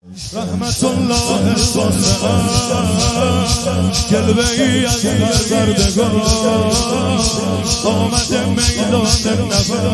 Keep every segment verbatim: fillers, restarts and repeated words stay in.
رحمت الله واسعه جلوه ای از پروردگار آمده میدان نبرد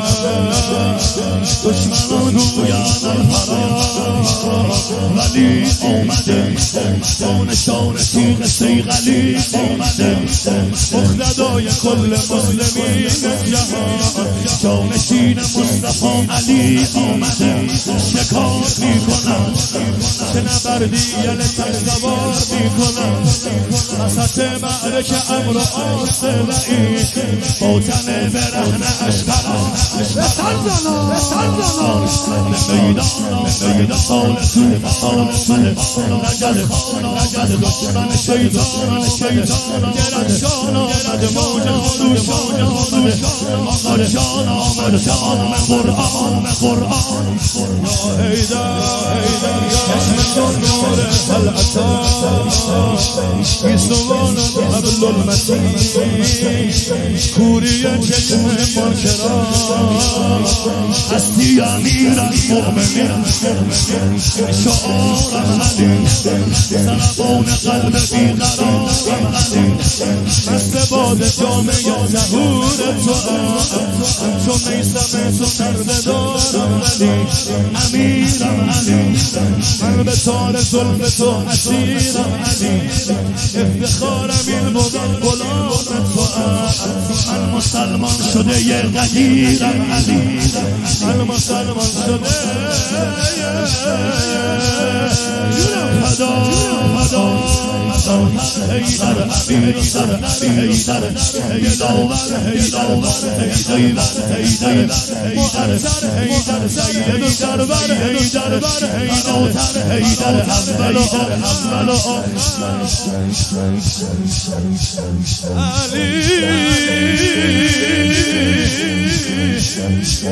دشمنان گویان فرار ولی آمده با نشان تیغ صیقلی آمده مقتدای کل مسلمین جهان جانشین مصطفی علی آمده شکار میکنم چه نبردی یل تک سوار میکنم وسط معرکه امر آسلعی با تن برهنه اشقران بسرزانان بسرزانان به میدان به میدان سال تو سال من نجد نجد دشمن شیطان شیطان گرد شان آمد موجان روشان آمد آمد جان آمد جان آمد قرآن قرآن یا حیدر چشم نور خلعتا ایستوان حبل المتین کوری چشم منکران هستی امیر المؤمنین شعار علی سربان قلب بیقرار علی مست باد جامعه ظهور تو همچون میسم تو سربدارم علی امیرم علی من به تار ظلم تو اسیرم علی افتخارم این بود غلام تو من مسلمان شده یه غدیرم علی من مسلمان شده فدا فدا حیدر امیر سر حیدر حیداور حیداور حیدر حیدر حیدر سید سرور حیدر حیدر حیدر اول اول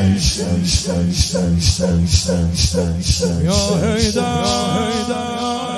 علی یا حیدر